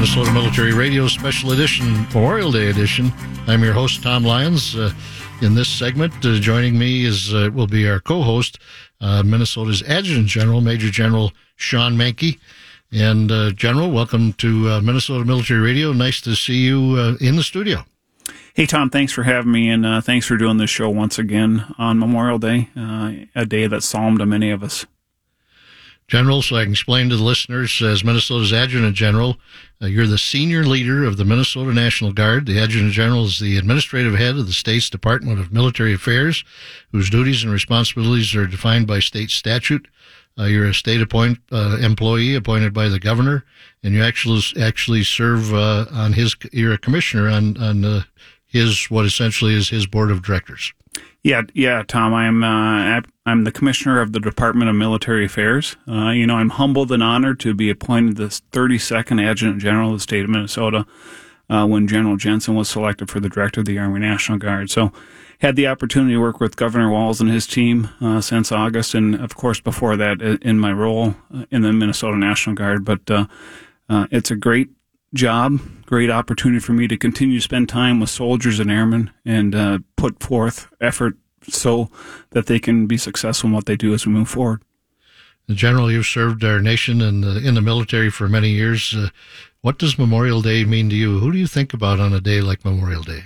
Minnesota Military Radio Special Edition, Memorial Day Edition. I'm your host, Tom Lyons. In this segment, joining me will be our co-host, Minnesota's Adjutant General, Major General Sean Menke. And General, welcome to Minnesota Military Radio. Nice to see you in the studio. Hey, Tom, thanks for having me, and thanks for doing this show once again on Memorial Day, a day that's solemn to many of us. General, so I can explain to the listeners, as Minnesota's Adjutant General, you're the senior leader of the Minnesota National Guard. The Adjutant General is the administrative head of the state's Department of Military Affairs, whose duties and responsibilities are defined by state statute. You're a state employee appointed by the governor, and you actually serve you're a commissioner on his, what essentially is his board of directors. Yeah, Tom. I'm the commissioner of the Department of Military Affairs. I'm humbled and honored to be appointed the 32nd Adjutant General of the state of Minnesota when General Jensen was selected for the director of the Army National Guard. So, had the opportunity to work with Governor Walz and his team since August, and of course before that in my role in the Minnesota National Guard. But it's a great job, great opportunity for me to continue to spend time with soldiers and airmen and put forth effort so that they can be successful in what they do as we move forward. General, you've served our nation in the military for many years. What does Memorial Day mean to you? Who do you think about on a day like Memorial Day?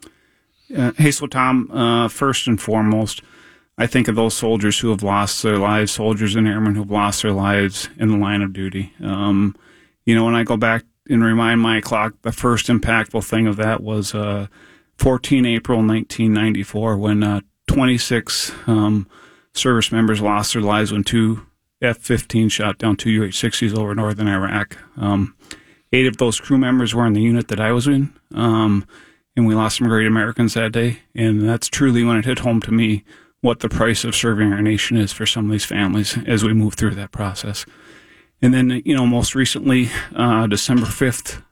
So Tom, first and foremost, I think of those soldiers who have lost their lives, soldiers and airmen who have lost their lives in the line of duty. When I go back and remind my clock, the first impactful thing of that was 14 April 1994 when 26 service members lost their lives when two F-15 shot down two UH-60s over northern Iraq. 8 of those crew members were in the unit that I was in, and we lost some great Americans that day. And that's truly when it hit home to me what the price of serving our nation is for some of these families as we move through that process. And then, most recently, December 5th,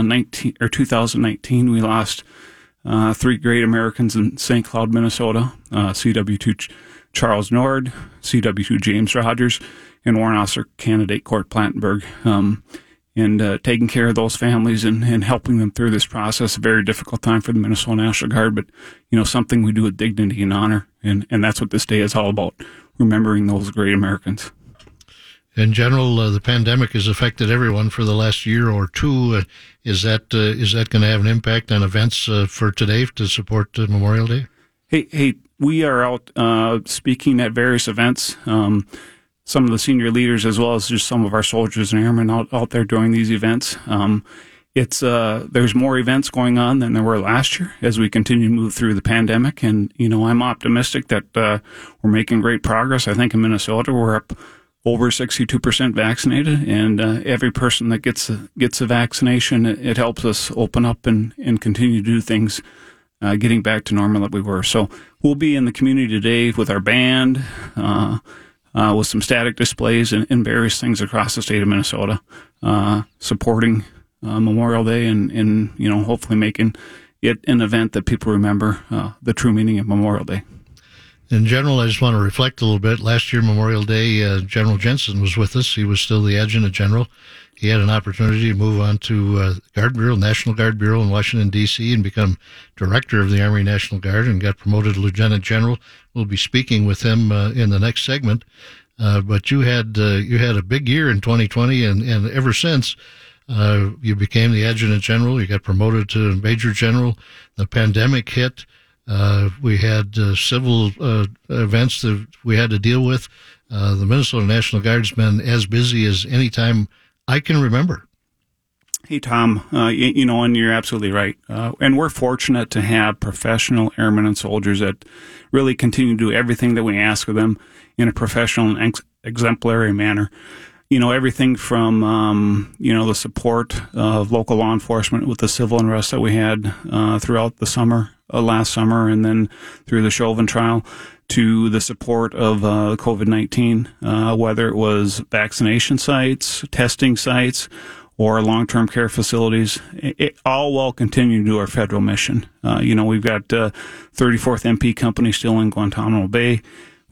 2019, we lost 3 great Americans in St. Cloud, Minnesota, CW2 Charles Nord, CW2 James Rogers, and Warrant Officer Candidate Court Plattenberg. And taking care of those families and helping them through this process, a very difficult time for the Minnesota National Guard, but, something we do with dignity and honor. And that's what this day is all about, remembering those great Americans. In general, the pandemic has affected everyone for the last year or two. Is that going to have an impact on events for today to support Memorial Day? Hey, we are out speaking at various events. Some of the senior leaders, as well as just some of our soldiers and airmen out there doing these events. There's more events going on than there were last year as we continue to move through the pandemic. And, I'm optimistic that we're making great progress. I think in Minnesota we're up over 62% vaccinated, and every person that gets a vaccination, it helps us open up and continue to do things, getting back to normal that we were. So we'll be in the community today with our band, with some static displays and various things across the state of Minnesota, supporting Memorial Day and hopefully making it an event that people remember the true meaning of Memorial Day. In general, I just want to reflect a little bit. Last year, Memorial Day, General Jensen was with us. He was still the Adjutant General. He had an opportunity to move on to Guard Bureau, National Guard Bureau in Washington, D.C., and become Director of the Army National Guard and got promoted to Lieutenant General. We'll be speaking with him in the next segment. But you had a big year in 2020, and ever since, you became the Adjutant General. You got promoted to Major General. The pandemic hit. We had civil events that we had to deal with. The Minnesota National Guard's been as busy as any time I can remember. Hey, Tom, and you're absolutely right. And we're fortunate to have professional airmen and soldiers that really continue to do everything that we ask of them in a professional and exemplary manner. Everything from, the support of local law enforcement with the civil unrest that we had throughout the summer, last summer, and then through the Chauvin trial, to the support of COVID-19, whether it was vaccination sites, testing sites, or long-term care facilities, all while continuing to do our federal mission. We've got 34th MP Company still in Guantanamo Bay.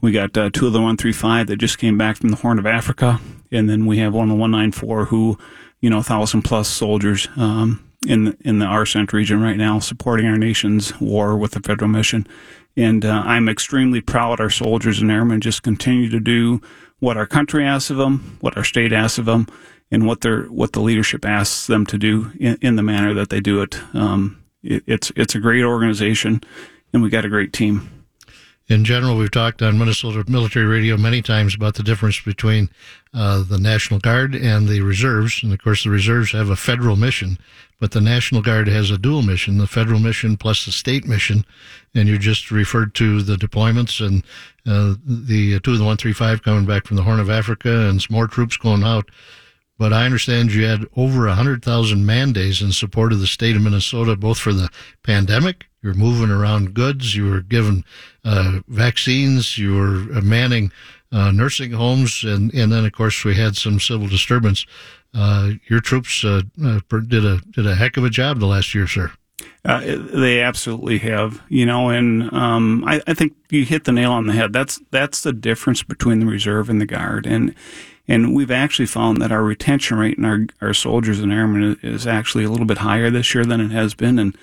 We got two of the 135 that just came back from the Horn of Africa, and then we have one of the 194 who, 1,000+ soldiers in the ARCENT region right now supporting our nation's war with the federal mission. And I'm extremely proud our soldiers and airmen just continue to do what our country asks of them, what our state asks of them, and what the leadership asks them to do in the manner that they do it. It's a great organization, and we got a great team. In general, we've talked on Minnesota Military Radio many times about the difference between the National Guard and the reserves. And, of course, the reserves have a federal mission, but the National Guard has a dual mission, the federal mission plus the state mission. And you just referred to the deployments and the two of the 135 coming back from the Horn of Africa and some more troops going out. But I understand you had over 100,000 man days in support of the state of Minnesota, both for the pandemic. You were moving around goods. You were given vaccines. You were manning nursing homes. And then, of course, we had some civil disturbance. Your troops did a heck of a job the last year, sir. They absolutely have, and I think you hit the nail on the head. That's the difference between the reserve and the Guard. And we've actually found that our retention rate in our soldiers and airmen is actually a little bit higher this year than it has been. And,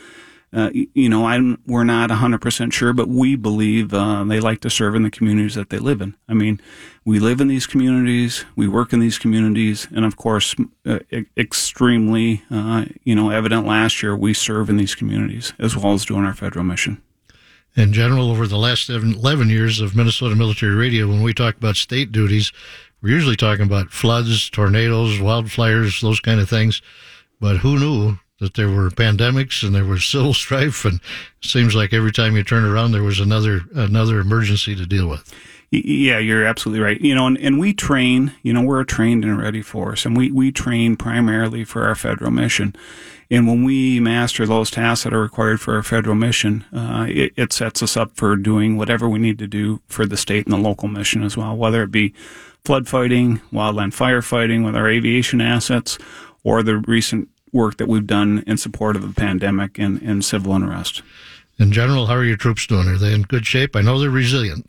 we're not 100% sure, but we believe they like to serve in the communities that they live in. I mean, we live in these communities, we work in these communities, and of course, extremely, evident last year, we serve in these communities as well as doing our federal mission. In general, over the last 11 years of Minnesota Military Radio, when we talk about state duties, we're usually talking about floods, tornadoes, wildfires, those kind of things. But who knew that there were pandemics and there was civil strife, and it seems like every time you turn around, there was another emergency to deal with. Yeah, you're absolutely right. And we train, we're a trained and ready force, and we train primarily for our federal mission. And when we master those tasks that are required for our federal mission, it sets us up for doing whatever we need to do for the state and the local mission as well, whether it be flood fighting, wildland firefighting with our aviation assets, or the recent work that we've done in support of the pandemic and civil unrest. In general, how are your troops doing? Are they in good shape? I know they're resilient.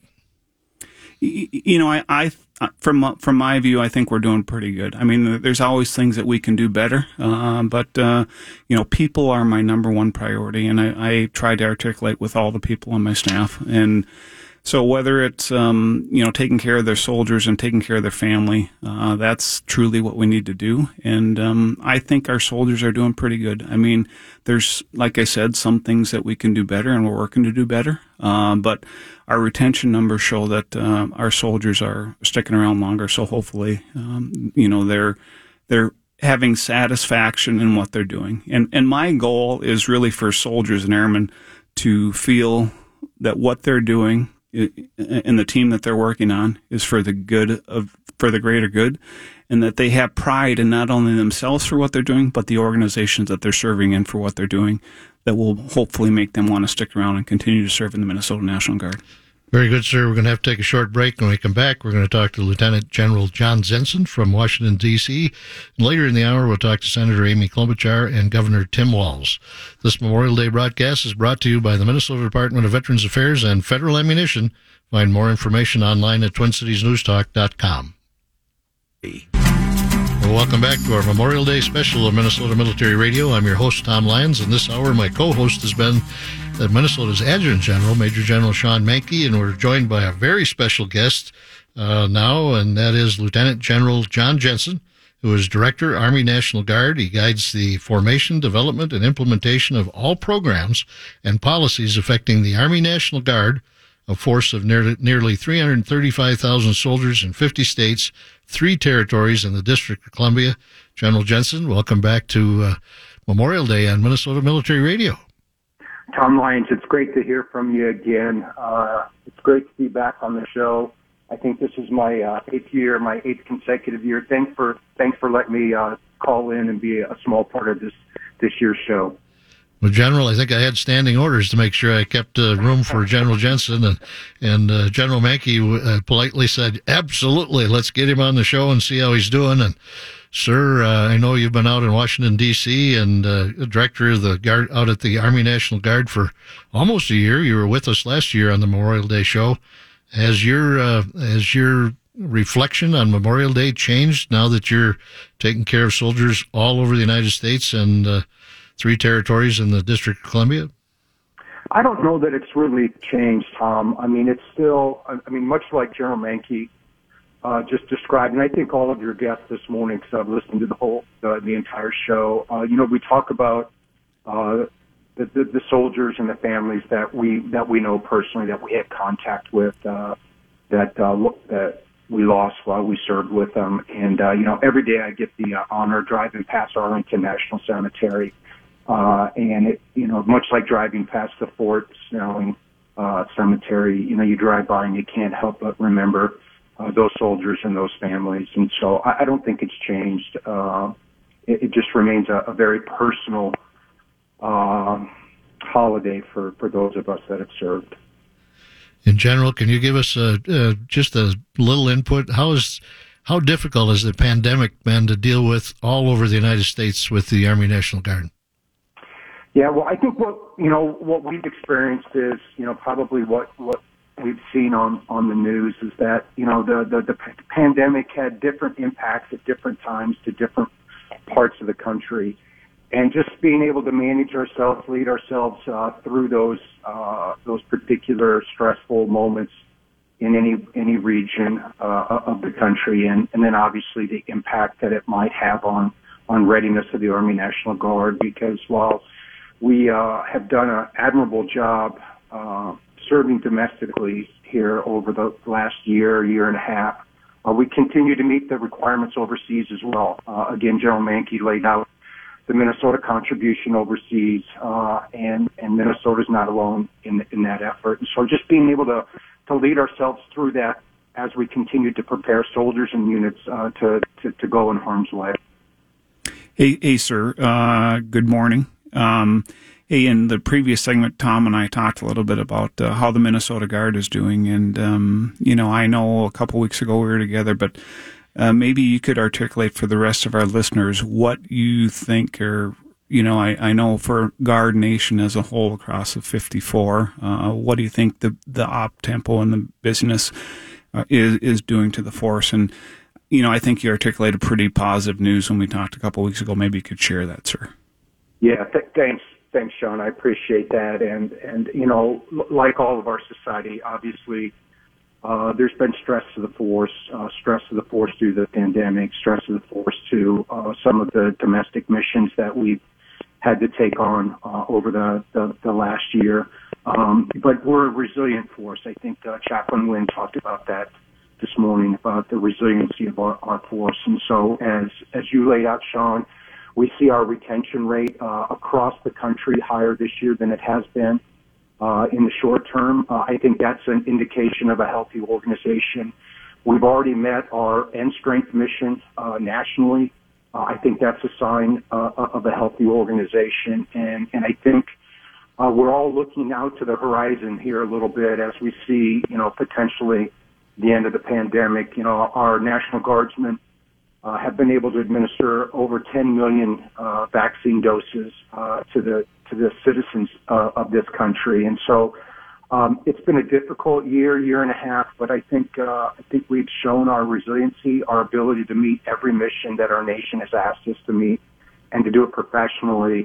From my view, I think we're doing pretty good. I mean, there's always things that we can do better, but people are my number one priority, and I try to articulate with all the people on my staff. And so whether it's, taking care of their soldiers and taking care of their family, that's truly what we need to do. And I think our soldiers are doing pretty good. I mean, there's, like I said, some things that we can do better, and we're working to do better. But our retention numbers show that our soldiers are sticking around longer. So hopefully, they're having satisfaction in what they're doing. And my goal is really for soldiers and airmen to feel that what they're doing and the team that they're working on is for the greater good, and that they have pride in not only themselves for what they're doing, but the organizations that they're serving in for what they're doing, that will hopefully make them want to stick around and continue to serve in the Minnesota National Guard. Very good, sir. We're going to have to take a short break. When we come back, we're going to talk to Lieutenant General John Jensen from Washington, D.C. And later in the hour, we'll talk to Senator Amy Klobuchar and Governor Tim Walz. This Memorial Day broadcast is brought to you by the Minnesota Department of Veterans Affairs and Federal Ammunition. Find more information online at TwinCitiesNewsTalk.com. Well, welcome back to our Memorial Day special of Minnesota Military Radio. I'm your host, Tom Lyons, and this hour my co-host has been Minnesota's Adjutant General, Major General Sean Manke, and we're joined by a very special guest now, and that is Lieutenant General John Jensen, who is Director, Army National Guard. He guides the formation, development, and implementation of all programs and policies affecting the Army National Guard, a force of nearly 335,000 soldiers in 50 states, 3 territories in the District of Columbia. General Jensen, welcome back to Memorial Day on Minnesota Military Radio. Tom Lyons, it's great to hear from you again. It's great to be back on the show. I think this is my 8th consecutive year. Thanks for letting me call in and be a small part of this year's show. Well, General, I think I had standing orders to make sure I kept room for General Jensen, and General Manke politely said, absolutely, let's get him on the show and see how he's doing. And, sir, I know you've been out in Washington, D.C., and Director of the Guard out at the Army National Guard for almost a year. You were with us last year on the Memorial Day show. Has your reflection on Memorial Day changed now that you're taking care of soldiers all over the United States and 3 territories in the District of Columbia? I don't know that it's really changed, Tom. I mean, it's still, much like General Manke just described, and I think all of your guests this morning, because I've listened to the entire show, we talk about the soldiers and the families that we know personally, that we had contact with, that we lost while we served with them. And, every day I get the honor driving past Arlington National Cemetery. And it, much like driving past the Fort Snelling Cemetery, you drive by and you can't help but remember those soldiers and those families. And so I don't think it's changed. It just remains a very personal holiday for those of us that have served. In general, can you give us just a little input? How difficult has the pandemic been to deal with all over the United States with the Army National Guard? Yeah, well, I think what we've experienced is, probably what we've seen on the news is that, the pandemic had different impacts at different times to different parts of the country. And just being able to manage ourselves, lead ourselves through those particular stressful moments in any region of the country, and then obviously the impact that it might have on readiness of the Army National Guard, because while we have done an admirable job serving domestically here over the last year and a half, we continue to meet the requirements overseas as well. Again, General Manke laid out the Minnesota contribution overseas, and Minnesota's not alone in that effort. And so just being able to lead ourselves through that as we continue to prepare soldiers and units to go in harm's way. Hey, sir. Good morning. Hey, in the previous segment, Tom and I talked a little bit about how the Minnesota Guard is doing. And, I know a couple weeks ago we were together, but maybe you could articulate for the rest of our listeners what you think are, I know for Guard Nation as a whole across the 54, what do you think the op tempo and the business is doing to the force? And, I think you articulated pretty positive news when we talked a couple weeks ago. Maybe you could share that, sir. Yeah, thanks, Sean. I appreciate that. And like all of our society, obviously, there's been stress to the force due to the pandemic, stress to the force to some of the domestic missions that we've had to take on over the last year. But we're a resilient force. I think Chaplain Wynn talked about that this morning, about the resiliency of our force. And so as you laid out, Sean, we see our retention rate across the country higher this year than it has been in the short term. I think that's an indication of a healthy organization. We've already met our end strength mission nationally. I think that's a sign of a healthy organization. And I think we're all looking out to the horizon here a little bit as we see, potentially the end of the pandemic. Our National Guardsmen have been able to administer over 10 million vaccine doses to the citizens of this country, and so it's been a difficult year and a half. But I think we've shown our resiliency, our ability to meet every mission that our nation has asked us to meet, and to do it professionally.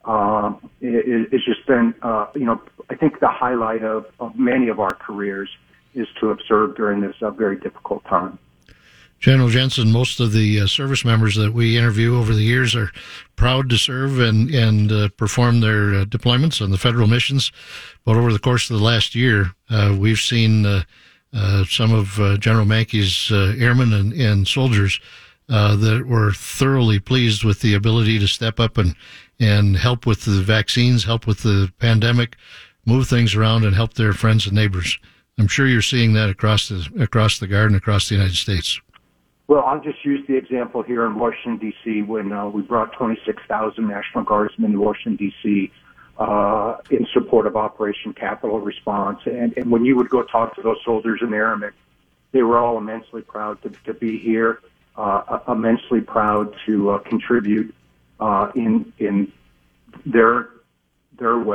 It's just been, I think the highlight of many of our careers is to have served during this very difficult time. General Jensen, most of the service members that we interview over the years are proud to serve and perform their deployments on the federal missions. But over the course of the last year, we've seen some of General Manke's airmen and soldiers that were thoroughly pleased with the ability to step up and help with the vaccines, help with the pandemic, move things around, and help their friends and neighbors. I'm sure you're seeing that across the Guard and across the United States. Well, I'll just use the example here in Washington, D.C., when we brought 26,000 National Guardsmen to Washington, D.C., in support of Operation Capital Response. And when you would go talk to those soldiers and airmen, they were all immensely proud to be here, immensely proud to contribute in their way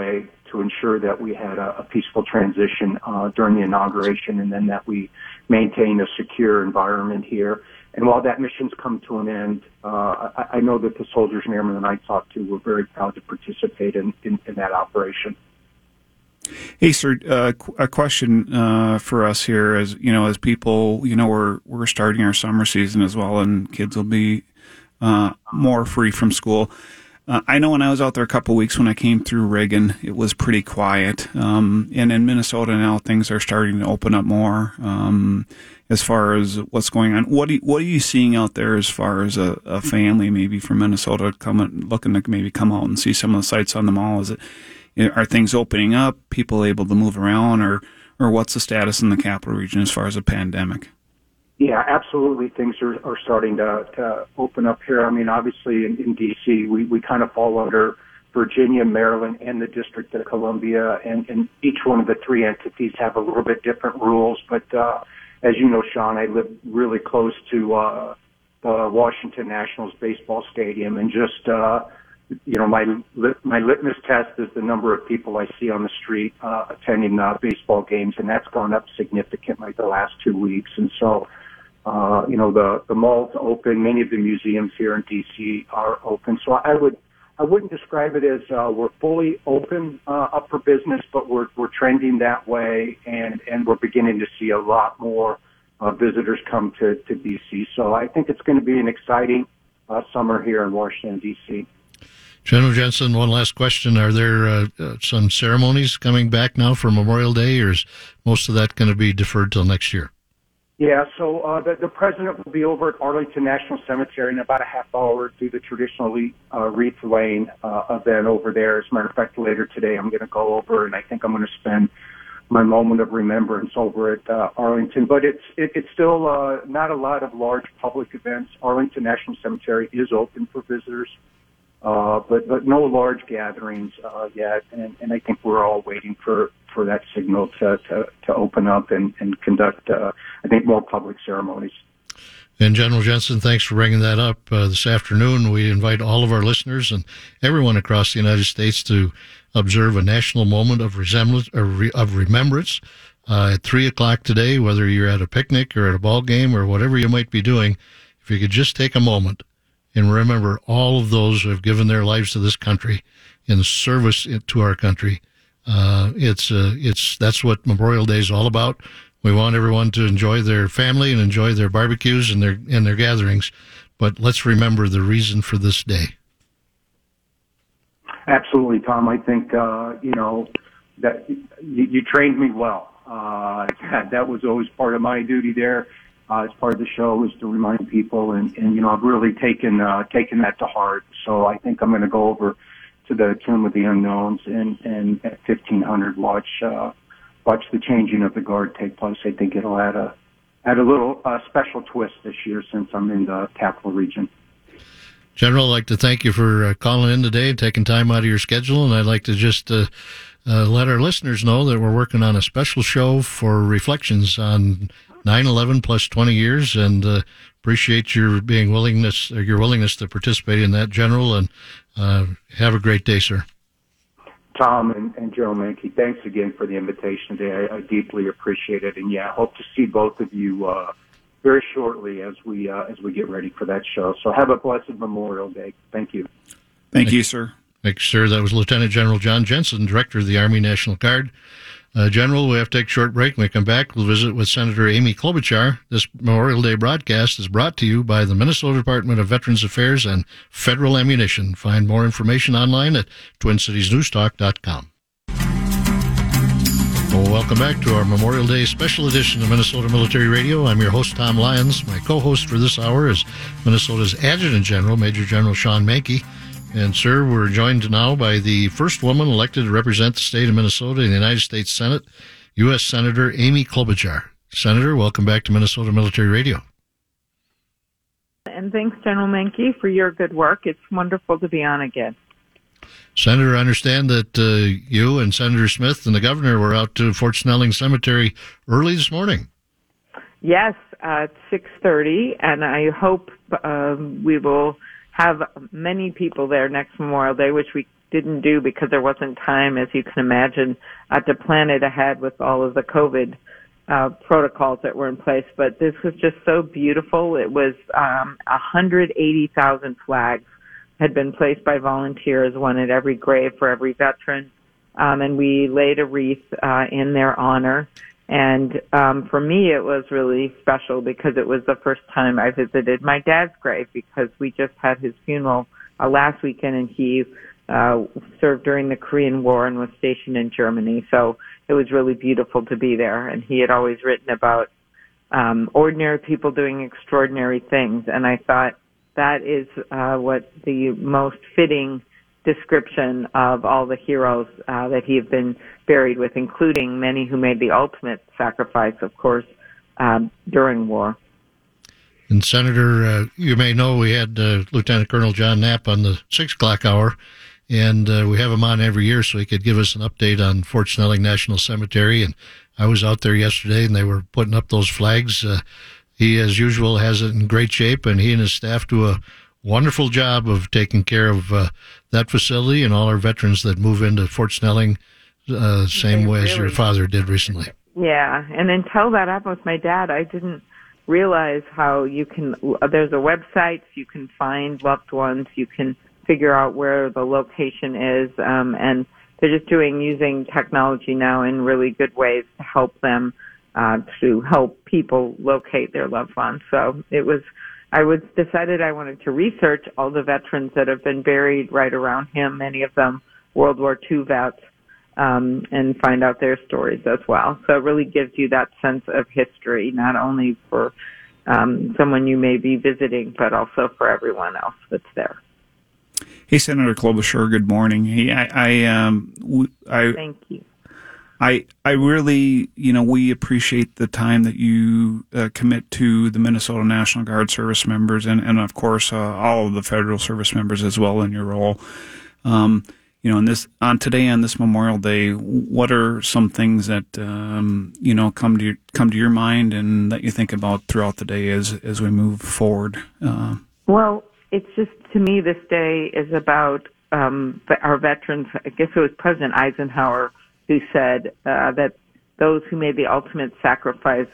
to ensure that we had a peaceful transition during the inauguration, and then that we maintain a secure environment here. And while that mission's come to an end, I know that the soldiers and airmen that I talked to were very proud to participate in that operation. Hey, sir, a question for us here, as people, we're starting our summer season as well, and kids will be more free from school. I know when I was out there a couple of weeks when I came through Reagan, it was pretty quiet. And in Minnesota now, things are starting to open up more as far as what's going on. What are you seeing out there as far as a family maybe from Minnesota looking to maybe come out and see some of the sites on the mall? Are things opening up? People able to move around, or what's the status in the capital region as far as a pandemic? Yeah, absolutely. Things are starting to open up here. I mean, obviously in D.C., we kind of fall under Virginia, Maryland, and the District of Columbia, and each one of the three entities have a little bit different rules. But as you know, Sean, I live really close to the Washington Nationals baseball stadium, and just my litmus test is the number of people I see on the street attending baseball games, and that's gone up significantly the last 2 weeks. And so, the mall's open. Many of the museums here in D.C. are open. So I wouldn't describe it as we're fully open up for business, but we're trending that way, and we're beginning to see a lot more visitors come to D.C. So I think it's going to be an exciting summer here in Washington, D.C. General Jensen, one last question. Are there some ceremonies coming back now for Memorial Day, or is most of that going to be deferred till next year? Yeah, so the president will be over at Arlington National Cemetery in about a half hour, do the traditional wreath laying event over there. As a matter of fact, later today I'm going to go over, and I think I'm going to spend my moment of remembrance over at Arlington. But it's still not a lot of large public events. Arlington National Cemetery is open for visitors. But no large gatherings yet, and I think we're all waiting for that signal to open up and conduct, I think, more public ceremonies. And General Jensen, thanks for bringing that up this afternoon. We invite all of our listeners and everyone across the United States to observe a national moment of remembrance at 3 o'clock today, whether you're at a picnic or at a ball game or whatever you might be doing. If you could just take a moment and remember all of those who have given their lives to this country in service to our country. That's what Memorial Day is all about. We want everyone to enjoy their family and enjoy their barbecues and their gatherings, but let's remember the reason for this day. Absolutely, Tom. I think that you trained me well. That was always part of my duty there. As part of the show is to remind people, and I've really taken that to heart. So I think I'm going to go over to the Tomb of the Unknowns and at 1500 watch the changing of the guard take place. I think it'll add a little special twist this year since I'm in the capital region. General, I'd like to thank you for calling in today and taking time out of your schedule, and I'd like to just let our listeners know that we're working on a special show for reflections on 9/11 plus 20 years, and appreciate your willingness to participate in that, General, and have a great day, sir. Tom and General Menke, thanks again for the invitation today. I deeply appreciate it, and I hope to see both of you very shortly as we get ready for that show. So have a blessed Memorial Day. Thank you. Thank you, sir. Thank you, sir. That was Lieutenant General John Jensen, Director of the Army National Guard. General, we have to take a short break. When we come back, we'll visit with Senator Amy Klobuchar. This Memorial Day broadcast is brought to you by the Minnesota Department of Veterans Affairs and Federal Ammunition. Find more information online at TwinCitiesNewsTalk.com. Well, welcome back to our Memorial Day special edition of Minnesota Military Radio. I'm your host, Tom Lyons. My co-host for this hour is Minnesota's Adjutant General, Major General Sean Menke. And, sir, we're joined now by the first woman elected to represent the state of Minnesota in the United States Senate, U.S. Senator Amy Klobuchar. Senator, welcome back to Minnesota Military Radio. And thanks, General Menke, for your good work. It's wonderful to be on again. Senator, I understand that you and Senator Smith and the governor were out to Fort Snelling Cemetery early this morning. Yes, at 6:30, and I hope we will have many people there next Memorial Day, which we didn't do because there wasn't time, as you can imagine, to plan it ahead with all of the COVID protocols that were in place. But this was just so beautiful. It was 180,000 flags had been placed by volunteers, one at every grave for every veteran, and we laid a wreath in their honor. And for me, it was really special because it was the first time I visited my dad's grave, because we just had his funeral last weekend, and he served during the Korean War and was stationed in Germany. So it was really beautiful to be there. And he had always written about ordinary people doing extraordinary things. And I thought that is what the most fitting description of all the heroes that he had been buried with, including many who made the ultimate sacrifice, of course, during war. And Senator, you may know we had Lieutenant Colonel John Knapp on the 6 o'clock hour, and we have him on every year so he could give us an update on Fort Snelling National Cemetery. And I was out there yesterday, and they were putting up those flags. He, as usual, has it in great shape, and he and his staff do a wonderful job of taking care of that facility and all our veterans that move into Fort Snelling, same way as your father did recently. Yeah, and until that happened with my dad, I didn't realize how you can, there's a website, you can find loved ones, you can figure out where the location is, and they're just using technology now in really good ways to help them, to help people locate their loved ones. So I decided I wanted to research all the veterans that have been buried right around him, many of them World War II vets, and find out their stories as well. So it really gives you that sense of history, not only for someone you may be visiting, but also for everyone else that's there. Hey, Senator Klobuchar, good morning. Hey, Thank you. I really, we appreciate the time that you commit to the Minnesota National Guard service members and of course, all of the federal service members as well in your role. On today, on this Memorial Day, what are some things that, come to your mind and that you think about throughout the day as we move forward? Well, it's just, to me, this day is about our veterans. I guess it was President Eisenhower who said that those who made the ultimate sacrifice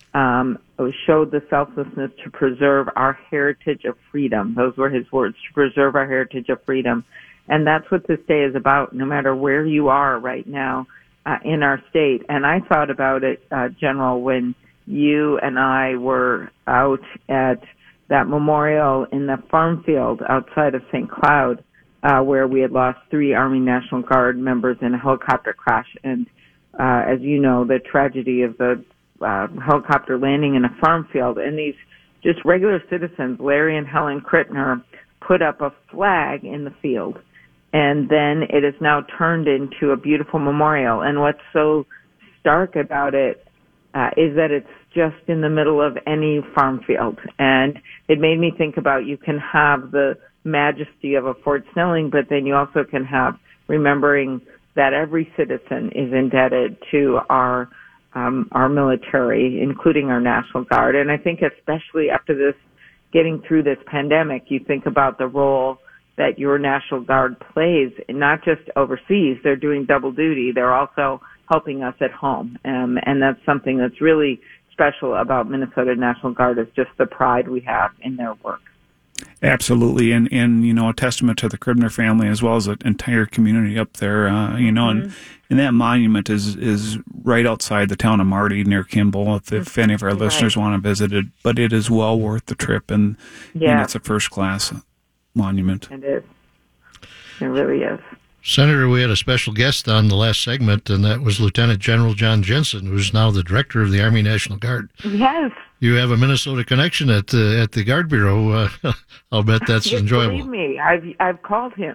showed the selflessness to preserve our heritage of freedom. Those were his words, to preserve our heritage of freedom. And that's what this day is about, no matter where you are right now in our state. And I thought about it, General, when you and I were out at that memorial in the farm field outside of St. Cloud, where we had lost 3 Army National Guard members in a helicopter crash. And as you know, the tragedy of the helicopter landing in a farm field. And these just regular citizens, Larry and Helen Krittner, put up a flag in the field. And then it is now turned into a beautiful memorial. And what's so stark about it is that it's just in the middle of any farm field. And it made me think about, you can have the majesty of a Fort Snelling, but then you also can have remembering that every citizen is indebted to our military, including our National Guard. And I think especially after this, getting through this pandemic, you think about the role that your National Guard plays, not just overseas. They're doing double duty. They're also helping us at home. And that's something that's really special about Minnesota National Guard, is just the pride we have in their work. Absolutely. And a testament to the Krittner family as well as the entire community up there, and that monument is right outside the town of Marty near Kimball, if any of our listeners want to visit it, but it is well worth the trip, and it's a first class monument. It is. It really is. Senator, we had a special guest on the last segment, and that was Lieutenant General John Jensen, who's now the director of the Army National Guard. Yes. You have a Minnesota connection at the Guard Bureau. I'll bet that's enjoyable. Believe me, I've called him.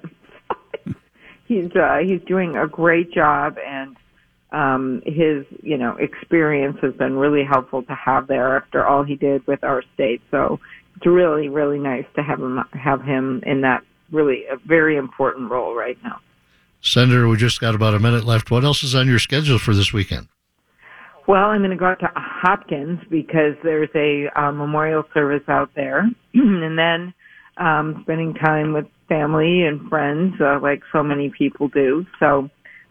He's doing a great job, and his experience has been really helpful to have there after all he did with our state. So it's really, really nice to have him in that really a very important role right now. Senator, we just got about a minute left. What else is on your schedule for this weekend? Well, I'm going to go out to Hopkins because there's a memorial service out there. And then spending time with family and friends, like so many people do. So,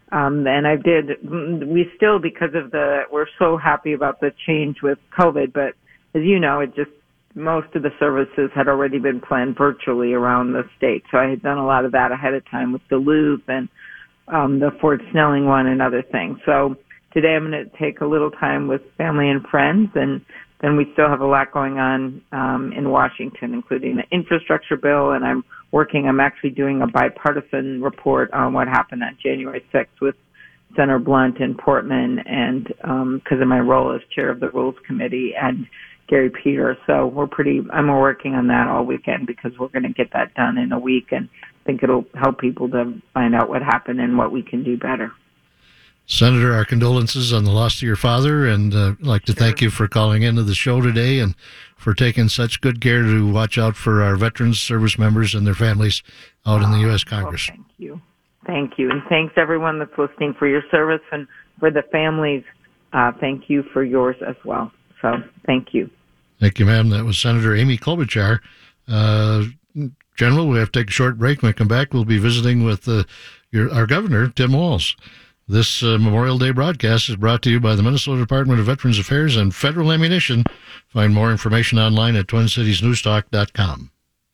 and we still, because of we're so happy about the change with COVID, but as you know, most of the services had already been planned virtually around the state. So I had done a lot of that ahead of time with Duluth and the Fort Snelling one and other things. So today I'm going to take a little time with family and friends, and then we still have a lot going on in Washington, including the infrastructure bill, and I'm actually doing a bipartisan report on what happened on January 6th with Senator Blunt in Portland, and because of my role as chair of the Rules Committee, and Gary Peters. So I'm working on that all weekend because we're going to get that done in a week, and I think it'll help people to find out what happened and what we can do better. Senator, our condolences on the loss of your father, and I'd like to thank you for calling into the show today and for taking such good care to watch out for our veterans, service members, and their families out in the U.S. Congress. Well, thank you. Thank you. And thanks everyone that's listening for your service, and for the families, thank you for yours as well. So thank you. Thank you, ma'am. That was Senator Amy Klobuchar. General, we have to take a short break. When we come back, we'll be visiting with our governor, Tim Walz. This Memorial Day broadcast is brought to you by the Minnesota Department of Veterans Affairs and Federal Ammunition. Find more information online at TwinCitiesNewsTalk.com.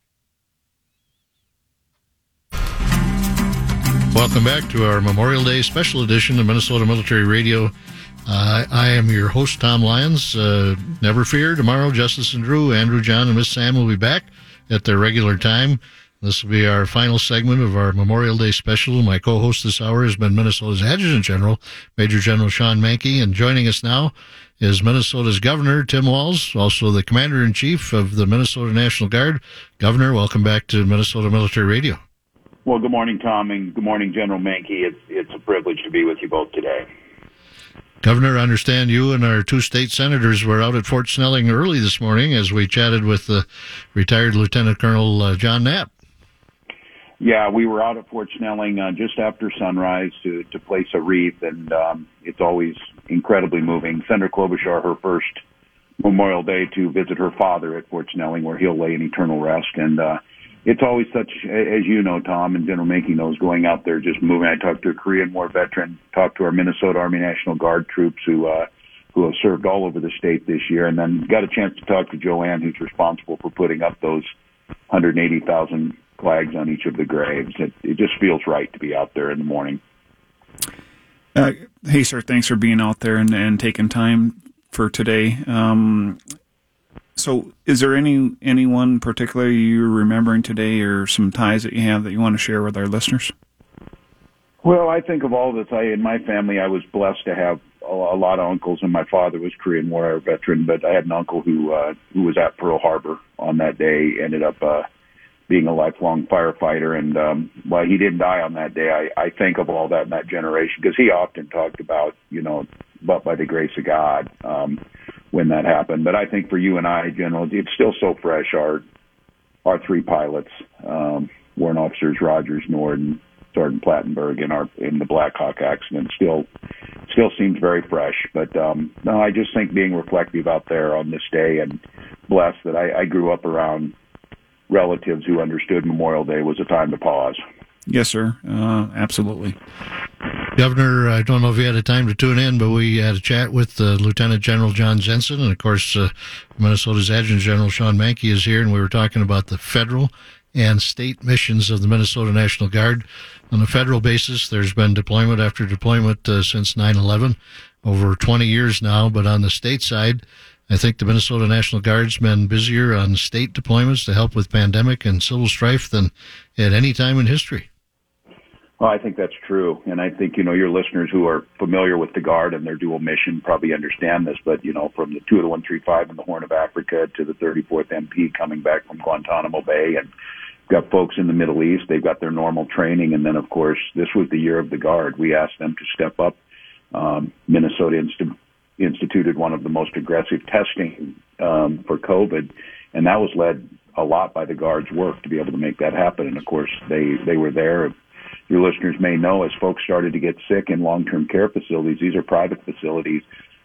Welcome back to our Memorial Day special edition of Minnesota Military Radio. I am your host, Tom Lyons. Never fear, tomorrow, Justice and Drew, Andrew, John, and Miss Sam will be back at their regular time. This will be our final segment of our Memorial Day special. My co-host this hour has been Minnesota's Adjutant General, Major General Sean Menke, and joining us now is Minnesota's Governor, Tim Walz, also the Commander-in-Chief of the Minnesota National Guard. Governor, welcome back to Minnesota Military Radio. Well, good morning, Tom, and good morning, General Menke. It's a privilege to be with you both today. Governor, I understand you and our two state senators were out at Fort Snelling early this morning as we chatted with retired Lieutenant Colonel John Knapp. Yeah, we were out at Fort Snelling just after sunrise to place a wreath, and it's always incredibly moving. Senator Klobuchar, her first Memorial Day to visit her father at Fort Snelling, where he'll lay in eternal rest. And it's always such, as you know, Tom, and General Menke knows, going out there just moving. I talked to a Korean War veteran, talked to our Minnesota Army National Guard troops who have served all over the state this year, and then got a chance to talk to Joanne, who's responsible for putting up those 180,000 flags on each of the graves. It just feels right to be out there in the morning. Hey, sir, thanks for being out there and taking time for today. So is there anyone particular you're remembering today, or some ties that you have that you want to share with our listeners? Well, I think of all this. In my family, I was blessed to have a lot of uncles, and my father was Korean War veteran, but I had an uncle who was at Pearl Harbor on that day, ended up being a lifelong firefighter. And while he didn't die on that day, I think of all that in that generation, because he often talked about, but by the grace of God, when that happened. But I think for you and I, General, it's still so fresh. Our three pilots, Warrant Officers Rogers, Norden, Sergeant Plattenberg, in the Black Hawk accident still seems very fresh. But no, I just think being reflective out there on this day, and blessed that I grew up around relatives who understood Memorial Day was a time to pause. Yes, sir. Absolutely. Governor, I don't know if you had a time to tune in, but we had a chat with Lieutenant General John Jensen, and of course, Minnesota's Adjutant General Sean Menke is here, and we were talking about the federal and state missions of the Minnesota National Guard. On a federal basis, there's been deployment after deployment since 9/11, over 20 years now, but on the state side, I think the Minnesota National Guard's been busier on state deployments to help with pandemic and civil strife than at any time in history. Well, I think that's true. And I think, your listeners who are familiar with the Guard and their dual mission probably understand this. But, from the 2 of the 135 in the Horn of Africa to the 34th MP coming back from Guantanamo Bay, and got folks in the Middle East, they've got their normal training. And then, of course, this was the year of the Guard. We asked them to step up. Minnesota instituted one of the most aggressive testing for COVID, and that was led a lot by the Guard's work to be able to make that happen. And, of course, they were there. Your listeners may know, as folks started to get sick in long-term care facilities, these are private facilities,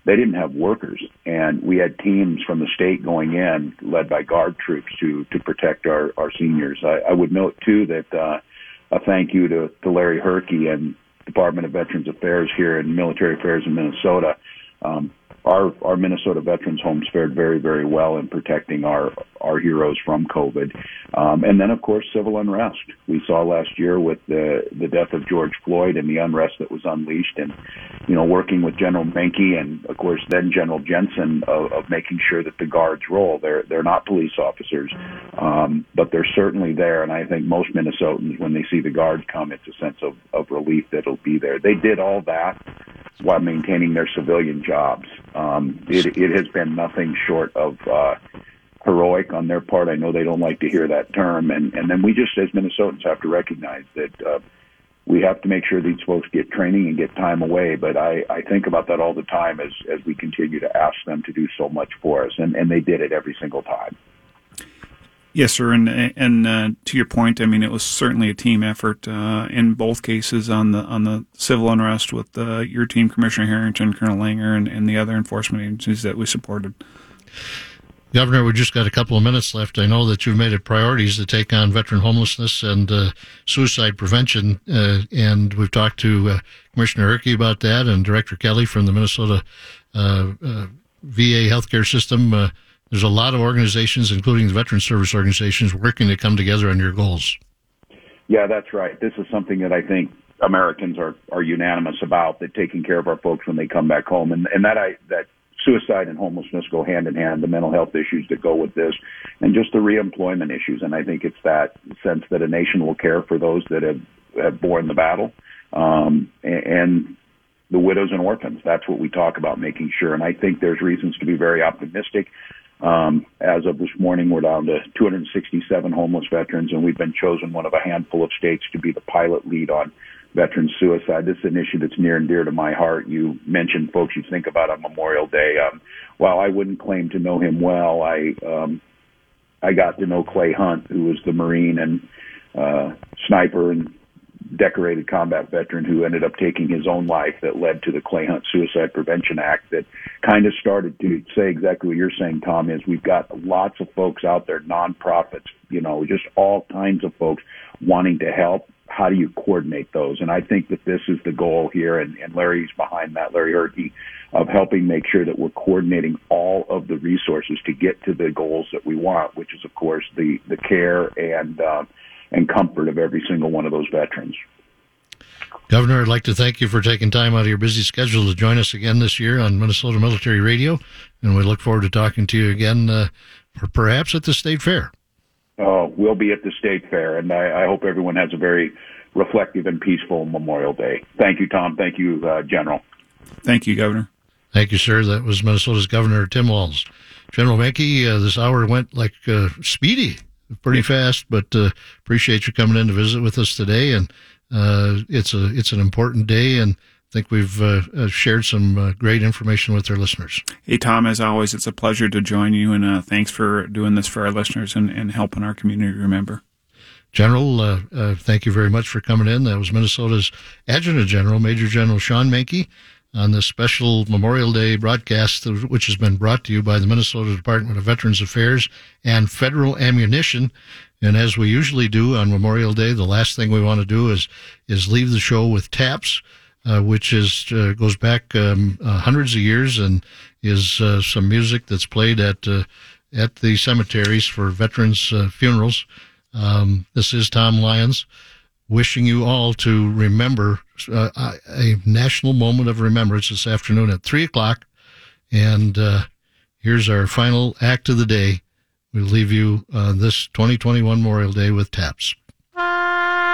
they didn't have workers. And we had teams from the state going in, led by Guard troops, to protect our seniors. I would note, too, that a thank you to Larry Herkey and Department of Veterans Affairs here in Military Affairs in Minnesota. Our Minnesota Veterans Homes fared very, very well in protecting our heroes from COVID. And then, of course, civil unrest. We saw last year with the death of George Floyd and the unrest that was unleashed, and, working with General Menke and, of course, then General Jensen of making sure that the Guard's role, they're not police officers, but they're certainly there. And I think most Minnesotans, when they see the Guards come, it's a sense of relief that it'll be there. They did all that while maintaining their civilian jobs. It has been nothing short of heroic on their part. I know they don't like to hear that term. And then we just, as Minnesotans, have to recognize that we have to make sure these folks get training and get time away. But I think about that all the time as we continue to ask them to do so much for us. And they did it every single time. Yes, sir. And to your point, I mean, it was certainly a team effort in both cases on the civil unrest with your team, Commissioner Harrington, Colonel Langer, and the other enforcement agencies that we supported. Governor, we just got a couple of minutes left. I know that you've made it priorities to take on veteran homelessness and suicide prevention, and we've talked to Commissioner Herkey about that and Director Kelly from the Minnesota VA healthcare system. There's a lot of organizations, including the veteran service organizations, working to come together on your goals. Yeah, that's right. This is something that I think Americans are unanimous about, that taking care of our folks when they come back home, and that suicide and homelessness go hand in hand, the mental health issues that go with this, and just the reemployment issues. And I think it's that sense that a nation will care for those that have borne the battle, and the widows and orphans. That's what we talk about, making sure. And I think there's reasons to be very optimistic. As of this morning, we're down to 267 homeless veterans, and we've been chosen one of a handful of states to be the pilot lead on veteran suicide. This is an issue that's near and dear to my heart. You mentioned folks you think about on Memorial Day. While I wouldn't claim to know him well, I got to know Clay Hunt, who was the Marine and sniper and decorated combat veteran who ended up taking his own life, that led to the Clay Hunt Suicide Prevention Act, that kind of started to say exactly what you're saying, Tom, is we've got lots of folks out there, nonprofits, just all kinds of folks wanting to help. How do you coordinate those? And I think that this is the goal here, and Larry's behind that, Larry Herkey, of helping make sure that we're coordinating all of the resources to get to the goals that we want, which is, of course, the care and comfort of every single one of those veterans. Governor, I'd like to thank you for taking time out of your busy schedule to join us again this year on Minnesota Military Radio, and we look forward to talking to you again, perhaps at the State Fair. Oh, we'll be at the State Fair, and I hope everyone has a very reflective and peaceful Memorial Day. Thank you, Tom. Thank you, General. Thank you, Governor. Thank you, sir. That was Minnesota's Governor Tim Walz. General Menke, this hour went like speedy, pretty fast, but appreciate you coming in to visit with us today. And it's an important day, and I think we've shared some great information with our listeners. Hey, Tom, as always, it's a pleasure to join you, and thanks for doing this for our listeners and helping our community remember. General, thank you very much for coming in. That was Minnesota's Adjutant General, Major General Sean Menke, on this special Memorial Day broadcast, which has been brought to you by the Minnesota Department of Veterans Affairs and Federal Ammunition. And as we usually do on Memorial Day, the last thing we want to do is leave the show with taps, which goes back hundreds of years and is some music that's played at the cemeteries for veterans' funerals. This is Tom Lyons, wishing you all to remember a national moment of remembrance this afternoon at 3 o'clock. And here's our final act of the day. We'll leave you this 2021 Memorial Day with taps.